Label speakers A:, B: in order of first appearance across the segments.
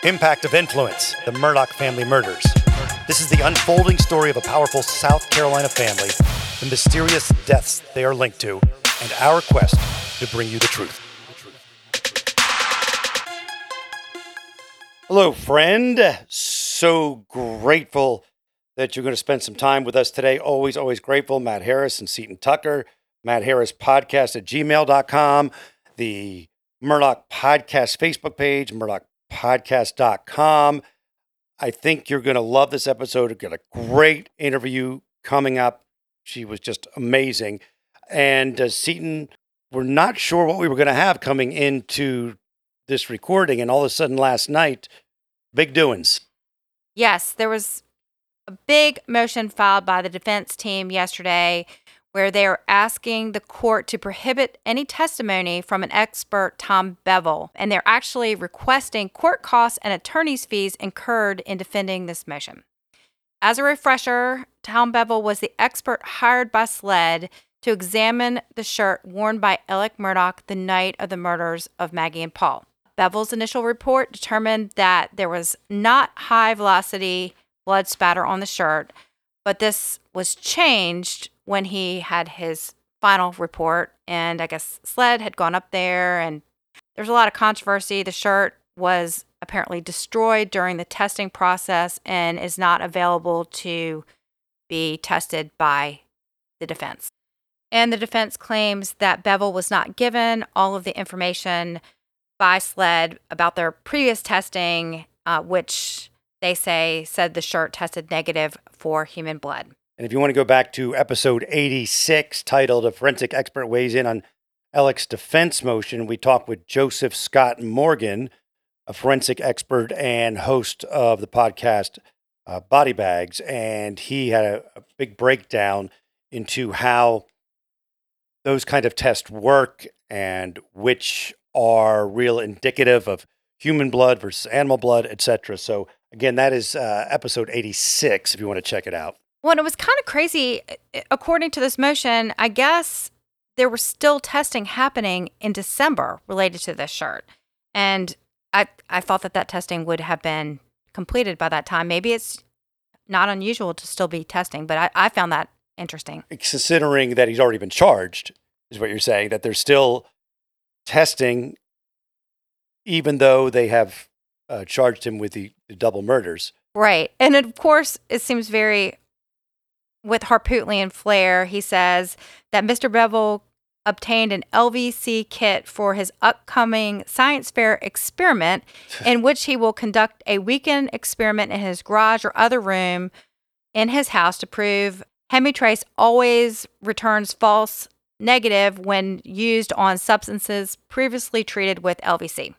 A: Impact of Influence, the Murdaugh family murders. This is the unfolding story of a powerful South Carolina family, the mysterious deaths they are linked to, and our quest to bring you the truth. Hello, friend. So grateful that you're going to spend some time with us today. Always grateful. Matt Harris and Seton Tucker. Matt Harris podcast at gmail.com. The Murdaugh Podcast Facebook page, murdaughpodcast.com. I think you're going to love this episode. We've got a great interview coming up. She was just amazing. And Seton, we're not sure what we were going to have coming into this recording. And all of a sudden last night, big doings.
B: Yes, there was a big motion filed by the defense team yesterday where they are asking the court to prohibit any testimony from an expert, Tom Bevel. And they're actually requesting court costs and attorney's fees incurred in defending this motion. As a refresher, Tom Bevel was the expert hired by SLED to examine the shirt worn by Alec Murdaugh the night of the murders of Maggie and Paul. Bevel's initial report determined that there was not high-velocity blood spatter on the shirt, but this was changed when he had his final report, and I guess SLED had gone up there, and there's a lot of controversy. The shirt was apparently destroyed during the testing process and is not available to be tested by the defense. And the defense claims that Bevel was not given all of the information by SLED about their previous testing, which they say said the shirt tested negative for human blood.
A: And if you want to go back to episode 86, titled A Forensic Expert Weighs In on Alec's Defense Motion, we talked with Joseph Scott Morgan, a forensic expert and host of the podcast Body Bags. And he had a big breakdown into how those kind of tests work and which are real indicative of human blood versus animal blood, etc. So again, that is episode 86 if you want to check it out.
B: Well, it was kind of crazy. According to this motion, I guess there was still testing happening in December related to this shirt. And I thought that testing would have been completed by that time. Maybe it's not unusual to still be testing, but I found that interesting.
A: Considering that he's already been charged, is what you're saying, that they're still testing, even though they have charged him with the double murders.
B: Right. And of course, it seems very, with Harpootli and Flair, he says that Mr. Bevel obtained an LVC kit for his upcoming science fair experiment in which he will conduct a weekend experiment in his garage or other room in his house to prove Hemitrace always returns false negative when used on substances previously treated with LVC.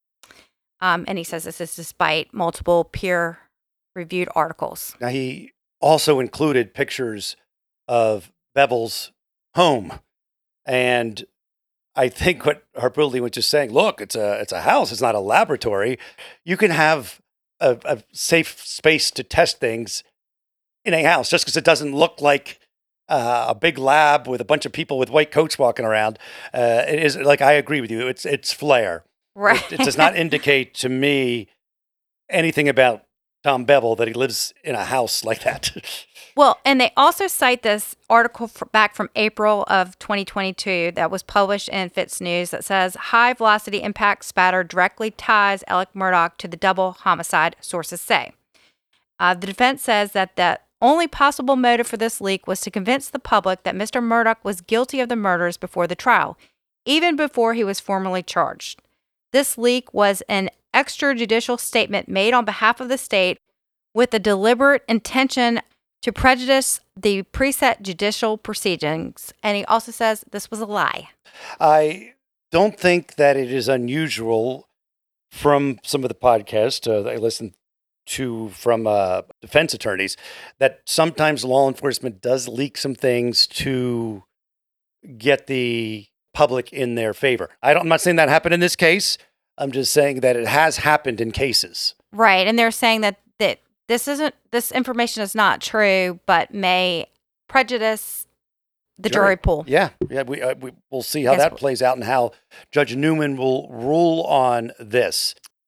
B: And he says this is despite multiple peer-reviewed articles.
A: Now, he also included pictures of Bevel's home. And I think what Harpootli was just saying, look, it's a house. It's not a laboratory. You can have a safe space to test things in a house just because it doesn't look like a big lab with a bunch of people with white coats walking around. It is, like, I agree with you. It's Flair.
B: Right.
A: It does not indicate to me anything about Tom Bevel that he lives in a house like that.
B: Well, and they also cite this article back from April of 2022 that was published in Fitz News that says high velocity impact spatter directly ties Alec Murdaugh to the double homicide, sources say. The defense says that the only possible motive for this leak was to convince the public that Mr. Murdaugh was guilty of the murders before the trial, even before he was formally charged. This leak was an extrajudicial statement made on behalf of the state with the deliberate intention to prejudice the preset judicial proceedings. And he also says this was a lie.
A: I don't think that it is unusual from some of the podcasts I listened to from defense attorneys that sometimes law enforcement does leak some things to get the public in their favor. I'm not saying that happened in this case. I'm just saying that it has happened in cases.
B: Right. And they're saying that this information is not true, but may prejudice the jury pool.
A: Yeah. We'll see how that plays out and how Judge Newman will rule on this.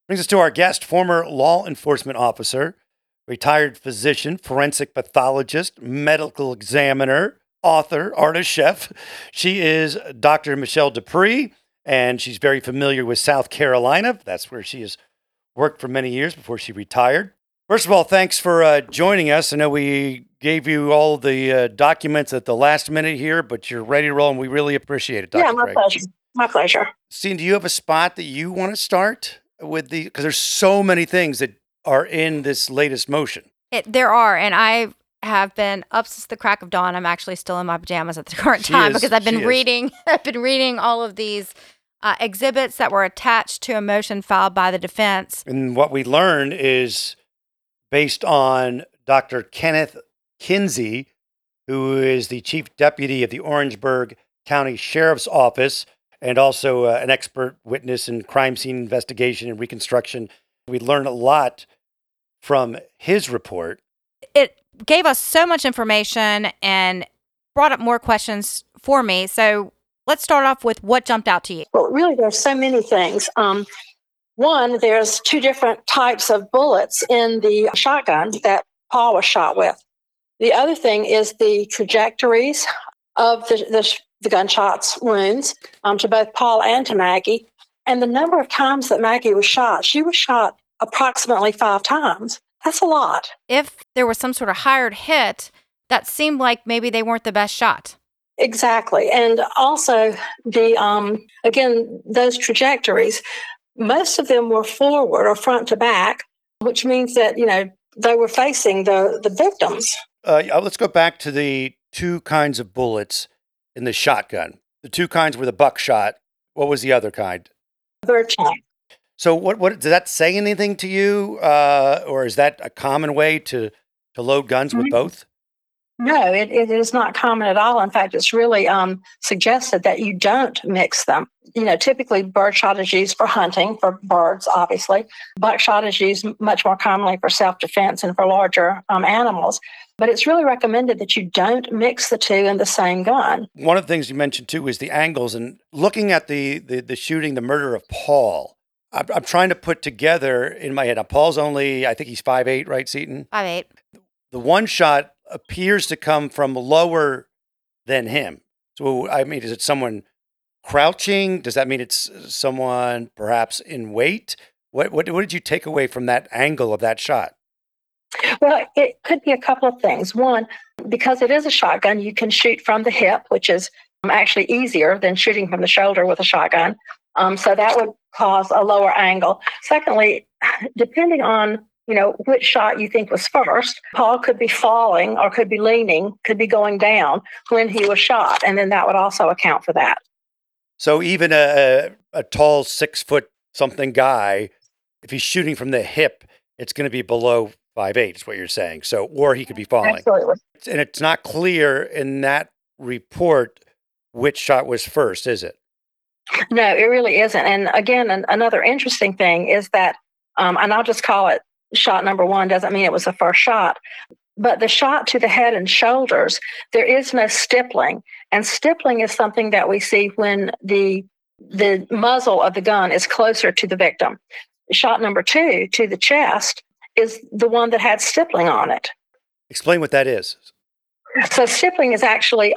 A: Brings us to our guest, former law enforcement officer, retired physician, forensic pathologist, medical examiner, author, artist, chef. She is Dr. Michelle Dupree, and she's very familiar with South Carolina. That's where she has worked for many years before she retired. First of all, thanks for joining us. I know we gave you all the documents at the last minute here, but you're ready to roll, and we really appreciate it, Dr.
C: Yeah, my
A: Craig.
C: pleasure. My pleasure.
A: Steve, do you have a spot that you want to start with because there's so many things that are in this latest motion.
B: There are, and I have been up since the crack of dawn. I'm actually still in my pajamas at the current time because I've been reading. I've been reading all of these exhibits that were attached to a motion filed by the defense.
A: And what we learn is based on Dr. Kenneth Kinsey, who is the chief deputy of the Orangeburg County Sheriff's Office and also an expert witness in crime scene investigation and reconstruction. We learned a lot from his report.
B: It gave us so much information and brought up more questions for me. So let's start off with what jumped out to you.
C: Well, really, there's so many things. One, there's two different types of bullets in the shotgun that Paul was shot with. The other thing is the trajectories of the gunshots wounds to both Paul and to Maggie, and the number of times that Maggie was shot. She was shot approximately 5 times. That's a lot.
B: If there was some sort of hired hit, that seemed like maybe they weren't the best shot.
C: Exactly. And also again, those trajectories, most of them were forward or front to back, which means that, they were facing the victims.
A: Let's go back to the two kinds of bullets in the shotgun. The two kinds were the buckshot. What was the other kind?
C: Birdshot.
A: So what does that say anything to you? Or is that a common way to load guns with both?
C: No, it is not common at all. In fact, it's really suggested that you don't mix them. Typically birdshot is used for hunting, for birds, obviously. Buckshot is used much more commonly for self-defense and for larger animals. But it's really recommended that you don't mix the two in the same gun.
A: One of the things you mentioned, too, is the angles. And looking at the shooting, the murder of Paul, I'm trying to put together in my head. Now, Paul's only, I think he's 5'8", right, Seaton?
B: 5'8".
A: The one shot appears to come from lower than him. So, I mean, is it someone crouching? Does that mean it's someone perhaps in weight? What did you take away from that angle of that shot?
C: Well, it could be a couple of things. One, because it is a shotgun, you can shoot from the hip, which is actually easier than shooting from the shoulder with a shotgun. So that would cause a lower angle. Secondly, depending on which shot you think was first, Paul could be falling or could be leaning, could be going down when he was shot, and then that would also account for that.
A: So even a tall 6-foot-something guy, if he's shooting from the hip, it's going to be below 5'8", is what you're saying. So, or he could be falling.
C: Absolutely.
A: And it's not clear in that report which shot was first, is it?
C: No, it really isn't. And again, another interesting thing is that, and I'll just call it shot number one, doesn't mean it was the first shot, but the shot to the head and shoulders, there is no stippling. And stippling is something that we see when the muzzle of the gun is closer to the victim. Shot number 2 to the chest is the one that had stippling on it.
A: Explain what that is.
C: So stippling is actually,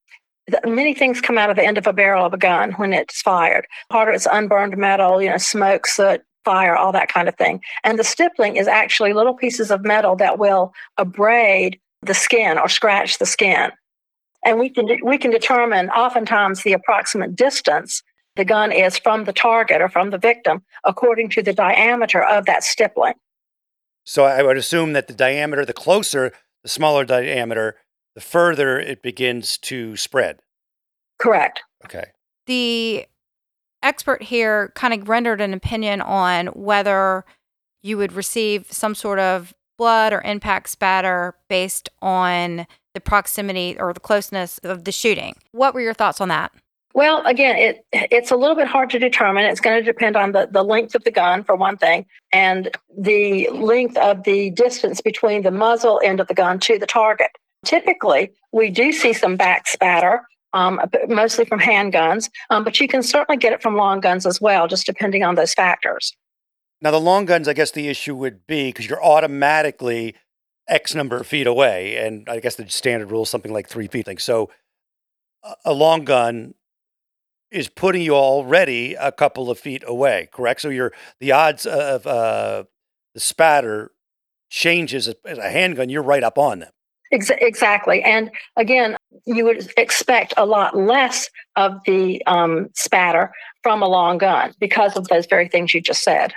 C: many things come out of the end of a barrel of a gun when it's fired. Part of it's unburned metal, smoke, soot, fire, all that kind of thing. And the stippling is actually little pieces of metal that will abrade the skin or scratch the skin. And we can determine oftentimes the approximate distance the gun is from the target or from the victim according to the diameter of that stippling.
A: So I would assume that the diameter, the closer, the smaller diameter, the further it begins to spread.
C: Correct.
A: Okay.
B: The expert here kind of rendered an opinion on whether you would receive some sort of blood or impact spatter based on the proximity or the closeness of the shooting. What were your thoughts on that?
C: Well, again, it's a little bit hard to determine. It's going to depend on the length of the gun, for one thing, and the length of the distance between the muzzle end of the gun to the target. Typically, we do see some back spatter, mostly from handguns, but you can certainly get it from long guns as well, just depending on those factors.
A: Now, the long guns, I guess the issue would be because you're automatically X number of feet away. And I guess the standard rule is something like 3 feet. So a long gun is putting you already a couple of feet away, correct? So the odds of the spatter changes as a handgun, you're right up on them.
C: Exactly. And again, you would expect a lot less of the spatter from a long gun because of those very things you just said.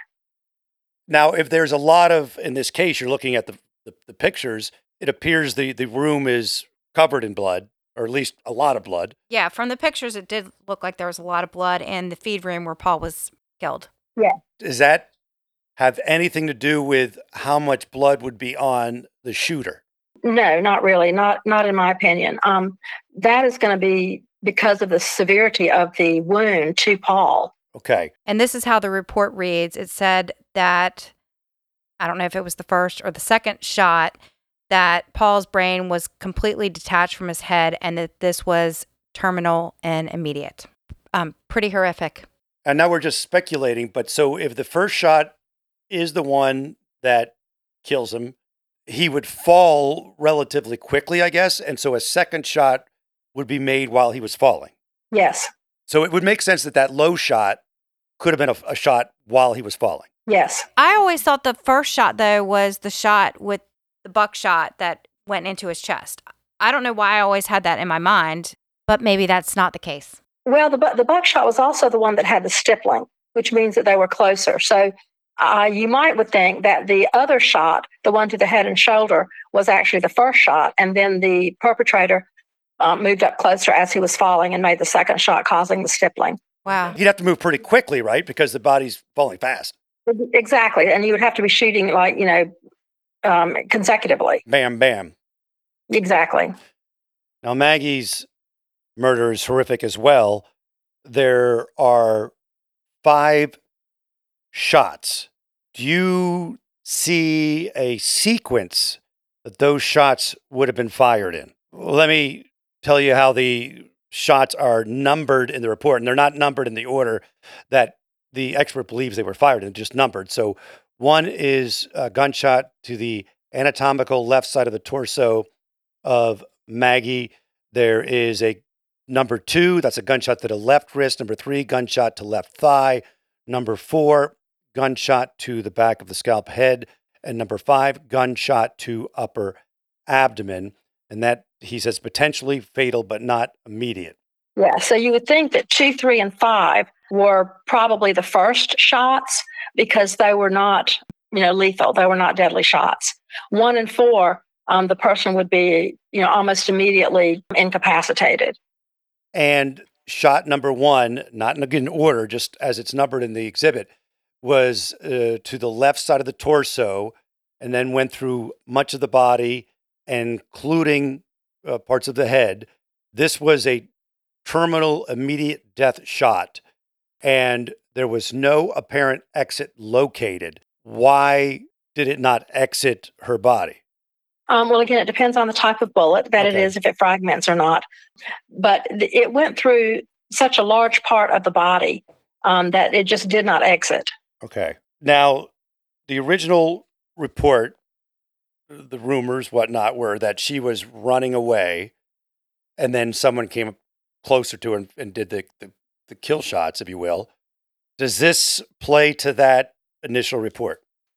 A: Now, if there's a lot of, in this case, you're looking at the pictures, it appears the room is covered in blood, or at least a lot of blood.
B: Yeah, from the pictures, it did look like there was a lot of blood in the feed room where Paul was killed.
C: Yeah.
A: Does that have anything to do with how much blood would be on the shooter?
C: No, not really. Not in my opinion. That is going to be because of the severity of the wound to Paul.
A: Okay.
B: And this is how the report reads. It said that, I don't know if it was the first or the second shot, that Paul's brain was completely detached from his head and that this was terminal and immediate. Pretty horrific.
A: And now we're just speculating, but so if the first shot is the one that kills him, he would fall relatively quickly, I guess. And so a second shot would be made while he was falling.
C: Yes.
A: So it would make sense that low shot could have been a shot while he was falling.
C: Yes.
B: I always thought the first shot, though, was the shot with the buckshot that went into his chest. I don't know why I always had that in my mind, but maybe that's not the case.
C: Well, the buckshot was also the one that had the stippling, which means that they were closer. So you would think that the other shot, the one to the head and shoulder, was actually the first shot, and then the perpetrator moved up closer as he was falling and made the second shot, causing the stippling.
B: Wow.
A: He'd have to move pretty quickly, right? Because the body's falling fast.
C: Exactly. And you would have to be shooting consecutively.
A: Bam, bam.
C: Exactly.
A: Now, Maggie's murder is horrific as well. There are 5 shots. Do you see a sequence that those shots would have been fired in? Let me tell you how the shots are numbered in the report, and they're not numbered in the order that the expert believes they were fired in, just numbered. So one is a gunshot to the anatomical left side of the torso of Maggie. There is a number 2, that's a gunshot to the left wrist. Number 3, gunshot to left thigh. Number 4, gunshot to the back of the scalp head. And number 5, gunshot to upper abdomen. And that, he says, potentially fatal, but not immediate.
C: Yeah, so you would think that 2, 3, and 5 were probably the first shots because they were not, lethal. They were not deadly shots. 1 and 4, the person would be, almost immediately incapacitated.
A: And shot number 1, not in a good order, just as it's numbered in the exhibit, was to the left side of the torso and then went through much of the body, including parts of the head. This was a terminal immediate death shot, and there was no apparent exit located. Why did it not exit her body?
C: Well, again, it depends on the type of bullet that it is, if it fragments or not. But it went through such a large part of the body that it just did not exit.
A: Okay. Now, the original report, the rumors, whatnot, were that she was running away, and then someone came up closer to her and did the kill shots, if you will. Does this play to that initial report?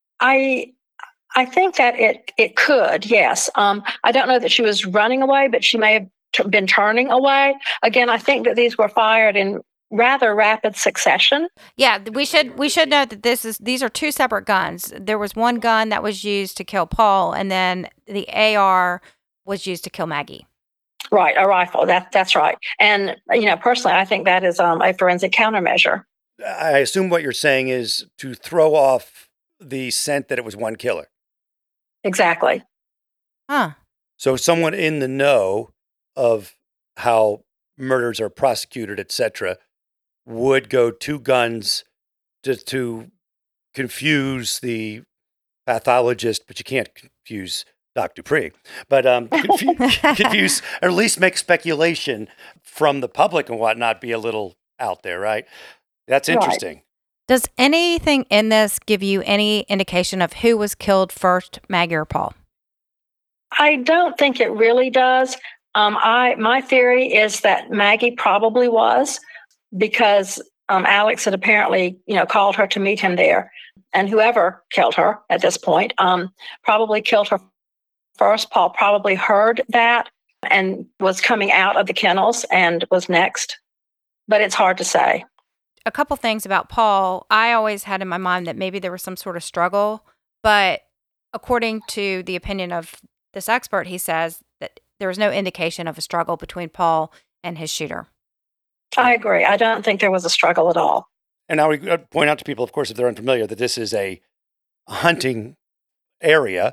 C: I think that it could, yes. I don't know that she was running away, but she may have been turning away. Again, I think that these were fired in rather rapid succession.
B: Yeah, we should note that these are 2 separate guns. There was one gun that was used to kill Paul, and then the AR was used to kill Maggie.
C: Right, a rifle. That's right. And personally, I think that is a forensic countermeasure.
A: I assume what you're saying is to throw off the scent that it was one killer.
C: Exactly.
B: Huh.
A: So someone in the know of how murders are prosecuted, etc., would go 2 guns just to confuse the pathologist, but you can't confuse Doc Dupree, but confuse, or at least make speculation from the public and whatnot be a little out there, right? That's interesting.
B: Does anything in this give you any indication of who was killed first, Maggie or Paul?
C: I don't think it really does. My theory is that Maggie probably was, because Alex had apparently, called her to meet him there, and whoever killed her at this point probably killed her first. Paul probably heard that and was coming out of the kennels and was next, but it's hard to say.
B: A couple things about Paul. I always had in my mind that maybe there was some sort of struggle, but according to the opinion of this expert, he says that there was no indication of a struggle between Paul and his shooter.
C: I agree. I don't think there was a struggle at all.
A: And now we point out to people, of course, if they're unfamiliar, that this is a hunting area.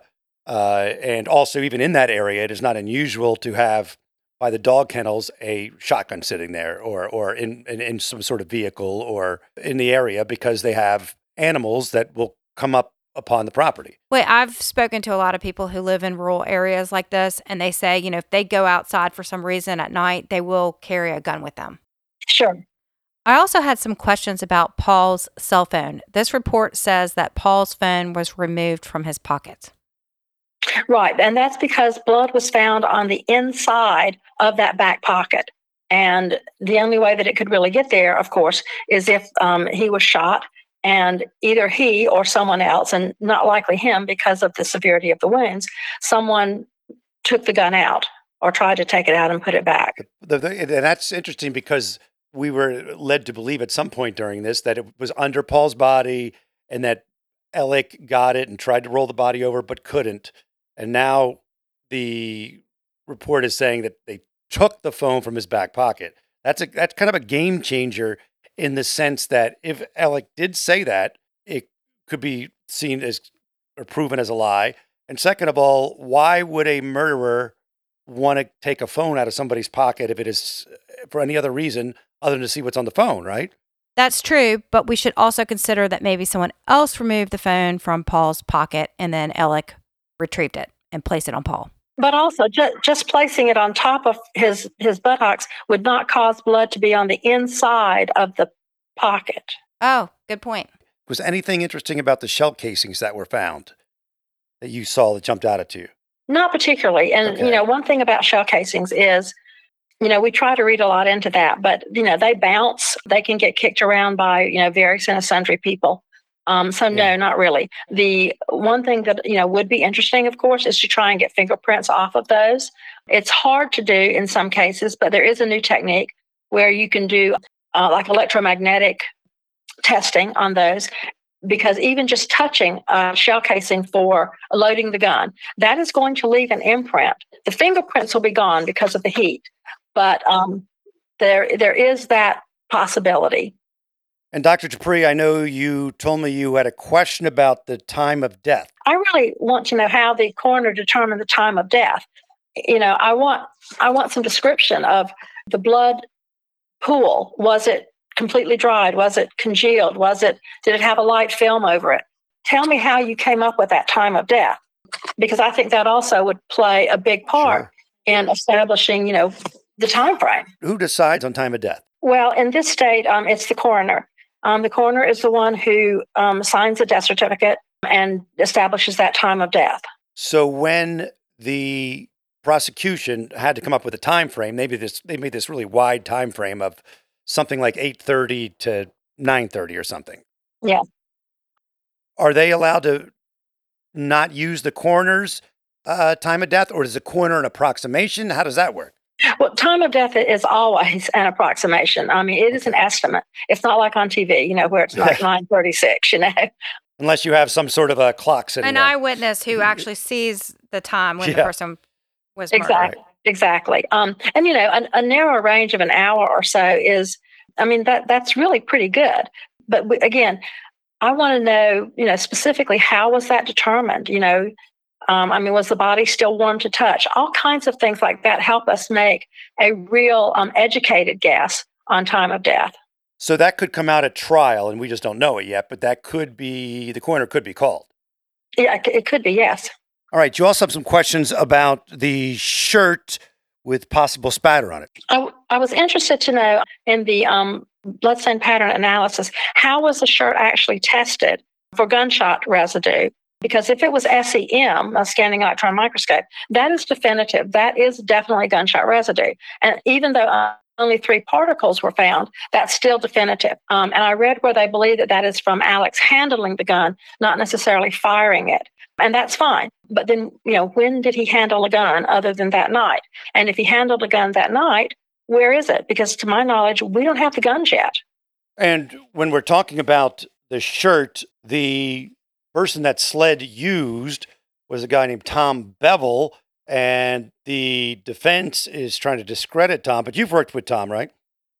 A: And also, even in that area, it is not unusual to have, by the dog kennels, a shotgun sitting there or in some sort of vehicle or in the area, because they have animals that will come up upon the property.
B: Wait, I've spoken to a lot of people who live in rural areas like this, and they say, if they go outside for some reason at night, they will carry a gun with them.
C: Sure.
B: I also had some questions about Paul's cell phone. This report says that Paul's phone was removed from his pocket.
C: Right. And that's because blood was found on the inside of that back pocket. And the only way that it could really get there, of course, is if he was shot, and either he or someone else, and not likely him because of the severity of the wounds, someone took the gun out or tried to take it out and put it back.
A: And that's interesting, because we were led to believe at some point during this that it was under Paul's body and that Alec got it and tried to roll the body over but couldn't. And now the report is saying that they took the phone from his back pocket. That's kind of a game changer, in the sense that if Alec did say that, it could be seen as or proven as a lie. And second of all, why would a murderer want to take a phone out of somebody's pocket if it is for any other reason other than to see what's on the phone, right?
B: That's true, but we should also consider that maybe someone else removed the phone from Paul's pocket and then Alec retrieved it and placed it on Paul.
C: But also, just placing it on top of his buttocks would not cause blood to be on the inside of the pocket.
B: Oh, good point.
A: Was anything interesting about the shell casings that were found that you saw that jumped out at you?
C: Not particularly. And,
A: Okay.
C: One thing about shell casings is, we try to read a lot into that, but, they bounce. They can get kicked around by, various and sundry people. No, not really. The one thing that, would be interesting, of course, is to try and get fingerprints off of those. It's hard to do in some cases, but there is a new technique where you can do like electromagnetic testing on those, because even just touching a shell casing for loading the gun, that is going to leave an imprint. The fingerprints will be gone because of the heat, but there is that possibility.
A: And Dr. Dupree, I know you told me you had a question about the time of death.
C: I really want to know how the coroner determined the time of death. I want some description of the blood pool. Was it completely dried? Was it congealed? Did it have a light film over it? Tell me how you came up with that time of death, because I think that also would play a big part in establishing, the time frame.
A: Who decides on time of death?
C: Well, in this state, it's the coroner. The coroner is the one who signs the death certificate and establishes that time of death.
A: So when the prosecution had to come up with a time frame, they made this really wide time frame of something like 8:30 to 9:30 or something.
C: Yeah.
A: Are they allowed to not use the coroner's time of death, or is the coroner an approximation? How does that work?
C: Well, time of death is always an approximation. I mean, it is an estimate. It's not like on TV, where it's like 9:36,
A: Unless you have some sort of a clock sitting
B: An
A: there.
B: eyewitness who actually sees the time when the person was murdered.
C: Exactly. And, a narrow range of an hour or so is, that's really pretty good. But again, I want to know, specifically, how was that determined? Was the body still warm to touch? All kinds of things like that help us make a real educated guess on time of death.
A: So that could come out at trial, and we just don't know it yet, but the coroner could be called.
C: Yeah, it could be, yes.
A: All right. You also have some questions about the shirt with possible spatter on it.
C: I was interested to know in the bloodstain pattern analysis, how was the shirt actually tested for gunshot residue? Because if it was SEM, a scanning electron microscope, that is definitive. That is definitely gunshot residue. And even though only 3 particles were found, that's still definitive. And I read where they believe that that is from Alex handling the gun, not necessarily firing it. And that's fine. But then, when did he handle a gun other than that night? And if he handled a gun that night, where is it? Because to my knowledge, we don't have the guns yet.
A: And when we're talking about the shirt, the person that SLED used was a guy named Tom Bevel, and the defense is trying to discredit Tom, but you've worked with Tom, right?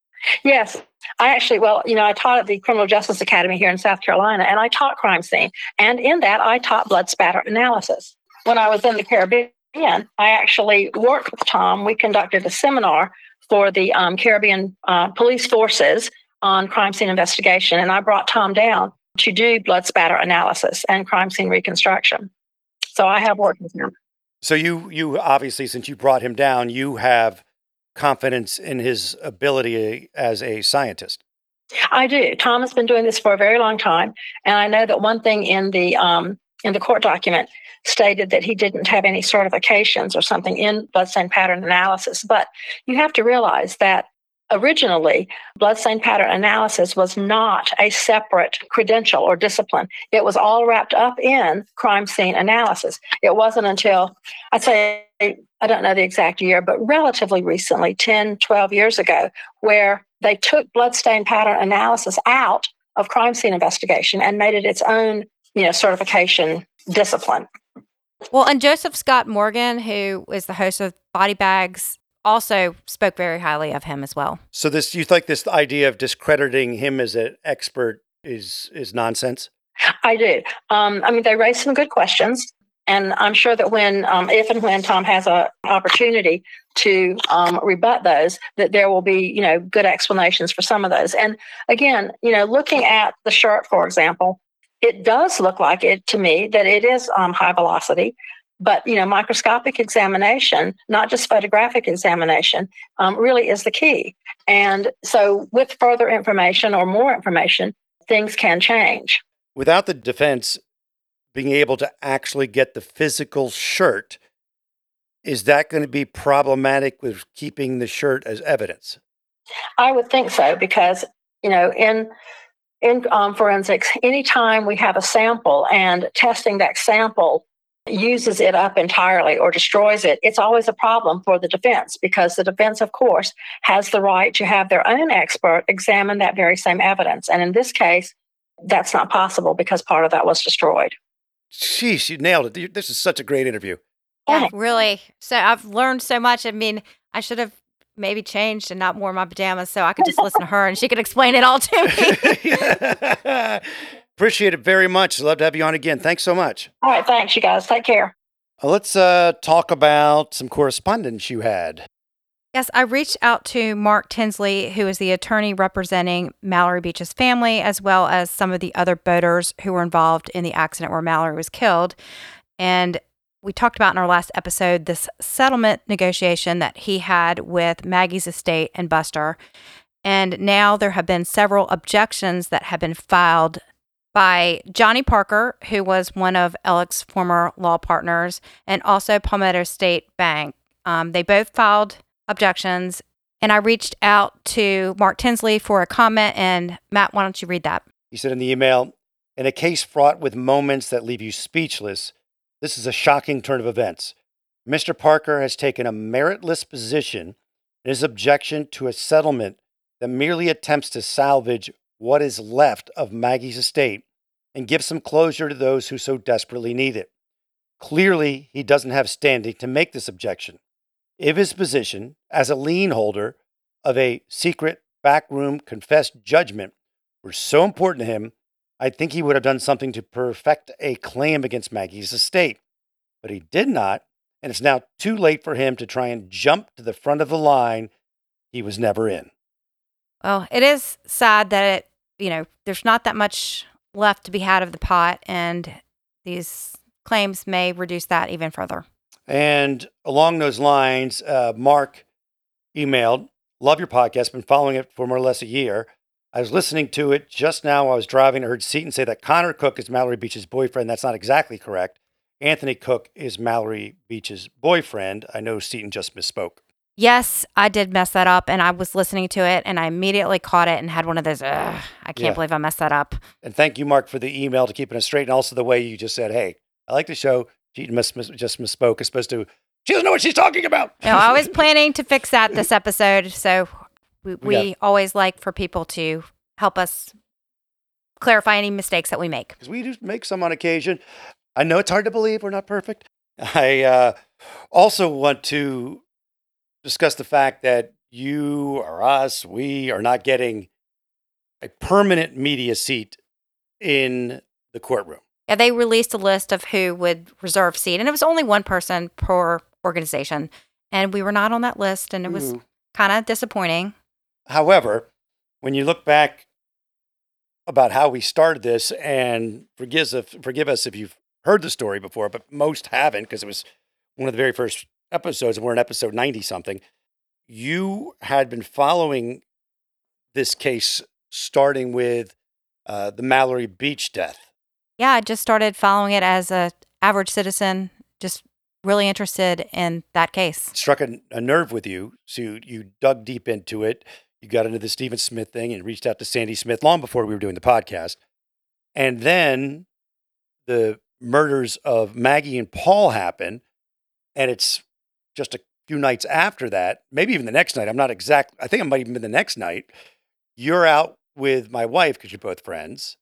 C: Yes. I actually, I taught at the Criminal Justice Academy here in South Carolina, and I taught crime scene. And in that, I taught blood spatter analysis. When I was in the Caribbean, I actually worked with Tom. We conducted a seminar for the Caribbean police forces on crime scene investigation, and I brought Tom down to do blood spatter analysis and crime scene reconstruction. So I have worked with him.
A: So you obviously, since you brought him down, you have confidence in his ability as a scientist.
C: I do. Tom has been doing this for a very long time, and I know that one thing in the court document stated that he didn't have any certifications or something in bloodstain pattern analysis. But you have to realize that originally, bloodstain pattern analysis was not a separate credential or discipline. It was all wrapped up in crime scene analysis. It wasn't until, I'd say, I don't know the exact year, but relatively recently, 10, 12 years ago, where they took bloodstain pattern analysis out of crime scene investigation and made it its own, certification discipline.
B: Well, and Joseph Scott Morgan, who is the host of Body Bags, also spoke very highly of him as well.
A: So you think this idea of discrediting him as an expert is nonsense?
C: I do. They raised some good questions, and I'm sure that if and when Tom has an opportunity to rebut those, that there will be, good explanations for some of those. And again, looking at the shirt, for example, it does look like it to me that it is high velocity. But, microscopic examination, not just photographic examination, really is the key. And so with further information or more information, things can change.
A: Without the defense being able to actually get the physical shirt, is that going to be problematic with keeping the shirt as evidence?
C: I would think so, because, in forensics, anytime we have a sample and testing that sample uses it up entirely or destroys it, it's always a problem for the defense, because the defense, of course, has the right to have their own expert examine that very same evidence. And in this case, that's not possible because part of that was destroyed.
A: Sheesh, you nailed it. This is such a great interview.
B: Yeah, really. So I've learned so much. I should have maybe changed and not worn my pajamas so I could just listen to her and she could explain it all to
A: me. Appreciate it very much. Love to have you on again. Thanks so much.
C: All right. Thanks, you guys. Take care.
A: Let's talk about some correspondence you had.
B: Yes, I reached out to Mark Tinsley, who is the attorney representing Mallory Beach's family, as well as some of the other boaters who were involved in the accident where Mallory was killed. And we talked about in our last episode this settlement negotiation that he had with Maggie's estate and Buster. And now there have been several objections that have been filed by Johnny Parker, who was one of Alex's former law partners, and also Palmetto State Bank. They both filed objections, and I reached out to Mark Tinsley for a comment, and Matt, why don't you read that?
A: He said in the email, in a case fraught with moments that leave you speechless, this is a shocking turn of events. Mr. Parker has taken a meritless position in his objection to a settlement that merely attempts to salvage what is left of Maggie's estate and give some closure to those who so desperately need it. Clearly, he doesn't have standing to make this objection. If his position as a lien holder of a secret backroom confessed judgment were so important to him, I think he would have done something to perfect a claim against Maggie's estate. But he did not, and it's now too late for him to try and jump to the front of the line he was never in.
B: Well, it is sad that there's not that much left to be had of the pot, and these claims may reduce that even further.
A: And along those lines, Mark emailed, love your podcast, been following it for more or less a year. I was listening to it just now while I was driving. I heard Seaton say that Connor Cook is Mallory Beach's boyfriend. That's not exactly correct. Anthony Cook is Mallory Beach's boyfriend. I know Seaton just misspoke.
B: Yes, I did mess that up, and I was listening to it, and I immediately caught it and had one of those, I can't believe I messed that up.
A: And thank you, Mark, for the email to keeping us straight, and also the way you just said, hey, I like the show. She just misspoke. As opposed to, she doesn't know what she's talking about.
B: No, I was planning to fix that this episode, so we always like for people to help us clarify any mistakes that we make.
A: Because we do make some on occasion. I know it's hard to believe we're not perfect. I also want to discuss the fact that you or us, we are not getting a permanent media seat in the courtroom.
B: Yeah, they released a list of who would reserve seat, and it was only one person per organization, and we were not on that list, and it was kind of disappointing.
A: However, when you look back about how we started this, and forgive us if you've heard the story before, but most haven't because it was one of the very first episodes, and we're in episode 90-something. You had been following this case starting with the Mallory Beach death.
B: Yeah, I just started following it as a average citizen, just really interested in that case.
A: It struck a nerve with you, so you dug deep into it. You got into the Stephen Smith thing and reached out to Sandy Smith long before we were doing the podcast. And then the murders of Maggie and Paul happen, and it's just a few nights after that, maybe even the next night. I think it might even be the next night. You're out with my wife because you're both friends,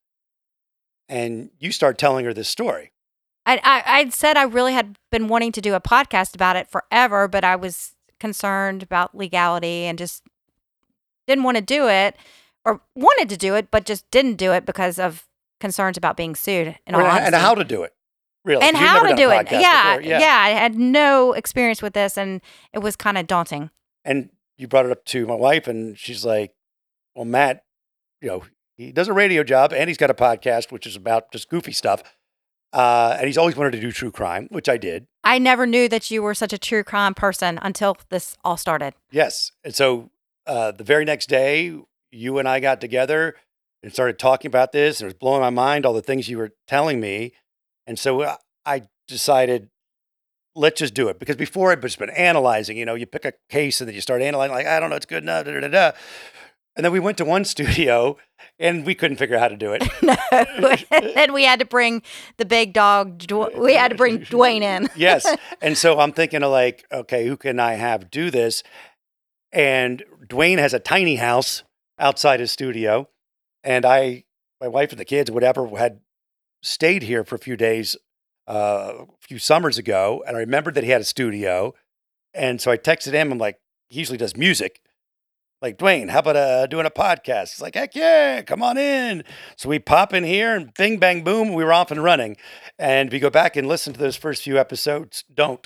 A: and you start telling her this story.
B: I'd said I really had been wanting to do a podcast about it forever, but I was concerned about legality and just didn't want to do it, or wanted to do it, but just didn't do it because of concerns about being sued.
A: And how to do it, really.
B: And how to do it. Yeah. I had no experience with this, and it was kind of daunting.
A: And you brought it up to my wife, and she's like, well, Matt, he does a radio job, and he's got a podcast, which is about just goofy stuff. And he's always wanted to do true crime, which I did.
B: I never knew that you were such a true crime person until this all started.
A: Yes. And so the very next day, you and I got together and started talking about this, and it was blowing my mind, all the things you were telling me. And so I decided, let's just do it. Because before I'd just been analyzing, you pick a case and then you start analyzing, like, I don't know, it's good enough, da-da-da-da. And then we went to one studio and we couldn't figure out how to do it.
B: No. And we had to bring the big dog. We had to bring Dwayne in.
A: Yes. And so I'm thinking of like, okay, who can I have do this? And Dwayne has a tiny house outside his studio. And my wife and the kids, whatever, had stayed here for a few days, a few summers ago. And I remembered that he had a studio. And so I texted him. I'm like, he usually does music. Like, Dwayne, how about doing a podcast? He's like, heck yeah, come on in. So we pop in here and bing, bang, boom, we were off and running. And if you go back and listen to those first few episodes, don't.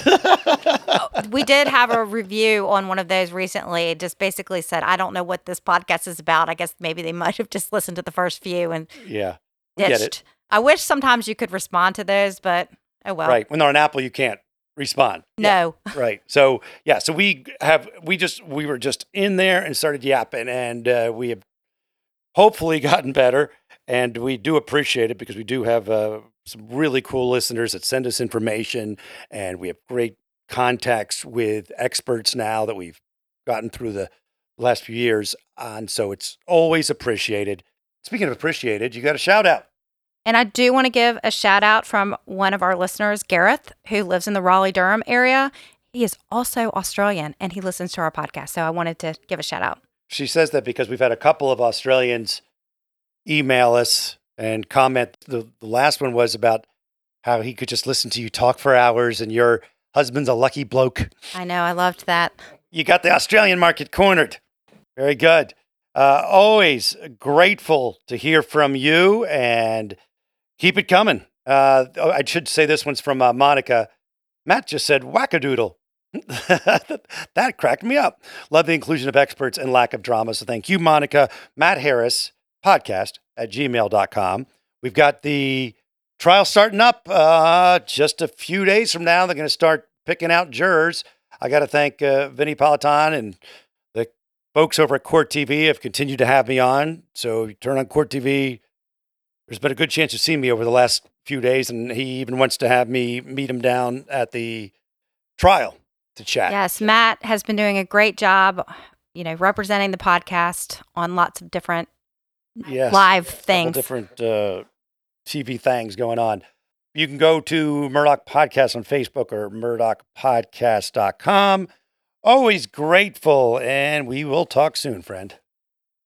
B: We did have a review on one of those recently. It just basically said, I don't know what this podcast is about. I guess maybe they might have just listened to the first few and
A: ditched.
B: Get it. I wish sometimes you could respond to those, but oh well.
A: Right. When they're on Apple, you can't respond.
B: No.
A: Yeah. Right. So so we were just in there and started yapping, and we have hopefully gotten better, and we do appreciate it because we do have some really cool listeners that send us information, and we have great contacts with experts now that we've gotten through the last few years, and so it's always appreciated. Speaking of appreciated, you got a shout out.
B: And I do want to give a shout out from one of our listeners, Gareth, who lives in the Raleigh-Durham area. He is also Australian, and he listens to our podcast. So I wanted to give a shout out.
A: She says that because we've had a couple of Australians email us and comment. The last one was about how he could just listen to you talk for hours, and your husband's a lucky bloke.
B: I know. I loved that.
A: You got the Australian market cornered. Very good. Always grateful to hear from you, and keep it coming. I should say this one's from Monica. Matt just said wackadoodle. That cracked me up. Love the inclusion of experts and lack of drama. So thank you, Monica. Matt Harris, podcast@gmail.com. We've got the trial starting up just a few days from now. They're going to start picking out jurors. I got to thank Vinnie Politan and the folks over at Court TV have continued to have me on. So you turn on Court TV, there's been a good chance of seeing me over the last few days, and he even wants to have me meet him down at the trial to chat.
B: Yes, Matt has been doing a great job, representing the podcast on lots of different live things.
A: Different TV things going on. You can go to Murdaugh Podcast on Facebook or murdaughpodcast.com. Always grateful, and we will talk soon, friend.